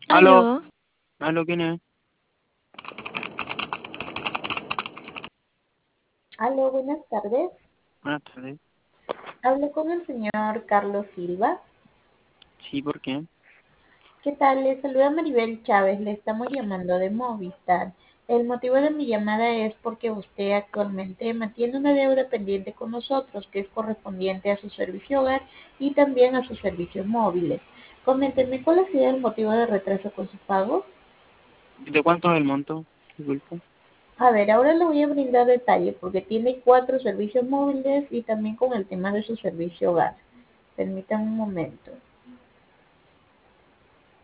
Aló, Aló, aló, ¿quién es? Aló, buenas tardes. Buenas tardes. Hablo con el señor Carlos Silva. Sí, ¿por qué? ¿Qué tal? Le saluda Maribel Chávez. Le estamos llamando de Movistar. El motivo de mi llamada es porque usted actualmente mantiene una deuda pendiente con nosotros que es correspondiente a su servicio hogar y también a sus servicios móviles. Coméntenme cuál ha sido el motivo de retraso con su pago. ¿De cuánto es el monto? Disculpa. A ver, ahora le voy a brindar detalles porque tiene 4 servicios móviles y también con el tema de su servicio hogar. Permítanme un momento.